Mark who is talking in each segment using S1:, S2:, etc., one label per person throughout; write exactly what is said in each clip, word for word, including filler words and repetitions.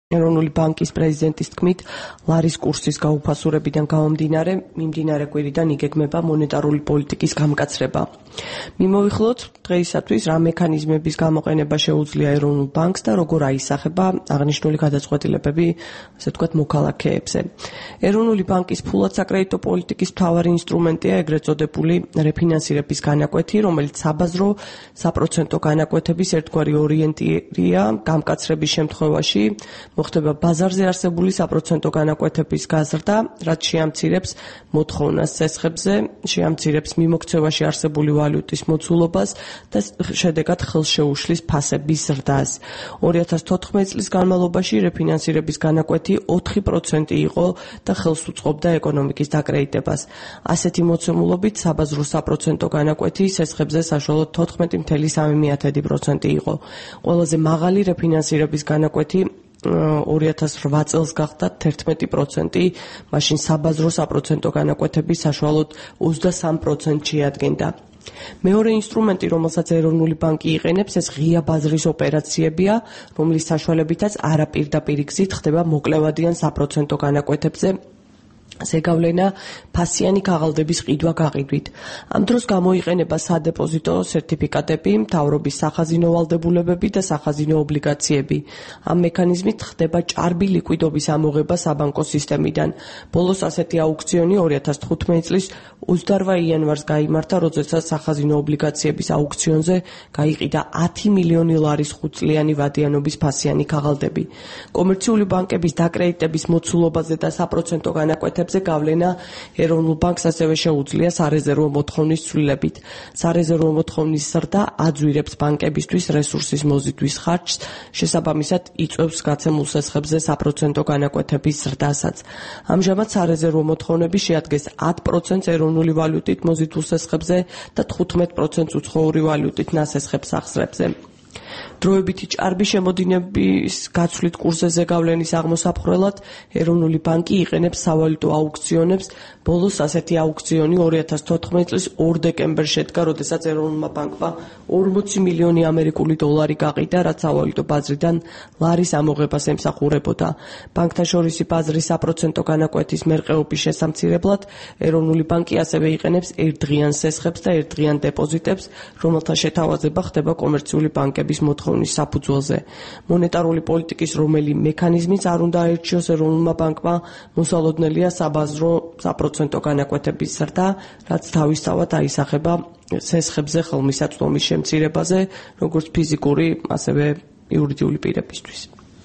S1: ეროვნული ბანკის პრეზიდენტის თქმით, ლარის კურსის გაუფასურებიდან გამომდინარე, მიმდინარე კვირიდან იგეგმება მონეტარული პოლიტიკის გამკაცრება. მიმოვიხილოთ დღეისათვის რა მექანიზმების გამოყენება შეუძლია ეროვნულ ბანკს და როგორ აისახება აღნიშნული გადაწყვეტილებები, ასე ვთქვათ, მოქალაქეებზე. ეროვნული ბანკის ფულად საკრედიტო პოლიტიკის მთავარი ინსტრუმენტია ეგრეთ წოდებული რეფინანსირების განაკვეთი, რომელიც საბაზრო საპროცენტო განაკვეთების ერთგვარი ორიენტირია გამკაცრების შემთხვევაში მოხდება ბაზარზე არსებული საპროცენტო განაკვეთების გაზრდა, რაც შეამცირებს მოთხოვნას ცესხებზე, შეამცირებს მიმოქცევაში არსებული ვალუტის მოცულობას და შედეგად ხელს შეუშლის ფასების ზრდას. ორი ათას თოთხმეტი წლის განმავლობაში რეფინანსირების განაკვეთი ოთხი პროცენტი იყო და ხელს უწყობდა ეკონომიკის დაკრედიტებას. ასეთი მოცემულობით საბაზრო საპროცენტო განაკვეთი ცესხებზე საშუალოდ თოთხმეტი ფاصლე სამი პროცენტი იყო. ყველაზე მაღალი რეფინანსირების განაკვეთი ორი ათას რვა წელს გახდა თერთმეტი პროცენტი, მაშინ საბაზრო საპროცენტო განაკვეთები საშუალოდ ოცდასამი პროცენტი შეადგენდა. მეორე ინსტრუმენტი, რომელსაც ეროვნული ბანკი იყენებს, ეს ღია ბაზრის ოპერაციებია, რომლის საშუალებითაც არაპირდაპირი გზით ხდება მოკლევადიან საპროცენტო განაკვეთებზე ზეგავლენა ფასიანი ქაღალდების ყიდვა-გაყიდვით. ამ დროს გამოიყენება სადეპოზიტო სერტიფიკატები, მთავრობის სახაზინო ვალდებულებები და სახაზინო ობლიგაციები. ამ მექანიზმით ხდება ჭარბი ლიკვიდობის ამოღება საბანკო სისტემიდან. ბოლოს ასეთი აუქციონი ორი ათას თხუთმეტი წლის ოცდარვა იანვარს გაიმართა, როდესაც სახაზინო ობლიგაციების აუქციონზე გაიყიდა ათი მილიონი ლარის ხუთწლიანი ვადიანობის ფასიანი ქაღალდები. კომერციული ბანკების დაკრედიტების მოცულობაზე და საპროცენტო განაკვეთებზე გავლენა ეროვნულ ბანკს ასევე შეუძლია სარეზერვო მოთხოვნის ცვლილებით. სარეზერვო მოთხოვნის ზრდა აძვირებს ბანკებისთვის რესურსის მოზიდვის ხარჯს, შესაბამისად იწვევს გაცემულ სესხებზე საპროცენტო განაკვეთების ზრდასაც. ამჟამად სარეზერვო მოთხოვნები შეადგენს ათი პროცენტს ეროვნული ვალუტით მოზიდულ სესხებზე და თხუთმეტი პროცენტს უცხოური ვალუტით ნასესხებ სახსრებზე. დროებითი ჭარბი შემოდინების გაცვლით კურსზე ზეგავლენის აღმოსაფხრელად ეროვნული ბანკი იყენებს სავალუტო აუქციონებს. ბოლოს ასეთი აუქციონი ორი ათას თოთხმეტი წლის ორ დეკემბერს შედგა, როდესაც ეროვნულმა ბანკმა ორმოცი მილიონი ამერიკული დოლარი გაყიდა, რაც სავალუტო ბაზრიდან ლარის ამოღებას ემსახურებოდა. ბანკთაშორისი ბაზრის საპროცენტო განაკვეთის მერყეობის შესამცირებლად ეროვნული ბანკი ასევე იყენებს ერთდღიან სესხებს და ერთდღიან დეპოზიტებს, რომელთა შეთავაზება ხდება კომერციული ბანკების მოთხოვნის საფუძველზე. მონეტარული პოლიტიკის რომელი მექანიზმიც არ უნდა აერჩიოს ეროვნულმა ბანკმა, მოსალოდნელია საბაზრო საპროცენტო განაკვეთების ზრდა, რაც თავისთავად აისახება სესხებზე ხელმისაწვდომის შემცირებაზე, როგორც ფიზიკური, ასევე იურიდიული პირებისთვის.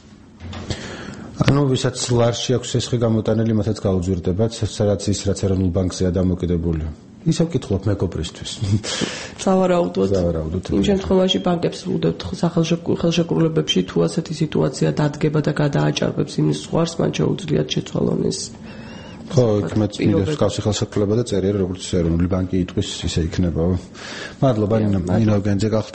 S2: ანუ ვისაც ლარში აქვს სესხი გამოტანილი, მათაც გაუძვირდებათ, სადაც ის რაც ეროვნულ ბანკზეა დამოკიდებული. ისე ვკითხულობ მეგობრისთვის.
S1: სავარაუდოდ.
S2: სავარაუდოდ.
S1: იმ შემთხვევაში ბანკებს ვუდებთ სახელშეკრულებებში, თუ ასეთი სიტუაცია დადგება და გადააჭარბებს იმის ზღვარს, მან შეუძლიათ შეცვალონ ეს.
S2: ხო, იქნებ მინდებს გავსი ხელშეკრულება და წერია, როგორც ეროვნული ბანკი იტყვის, ისე იქნება. მადლობა, ნინო გენძე.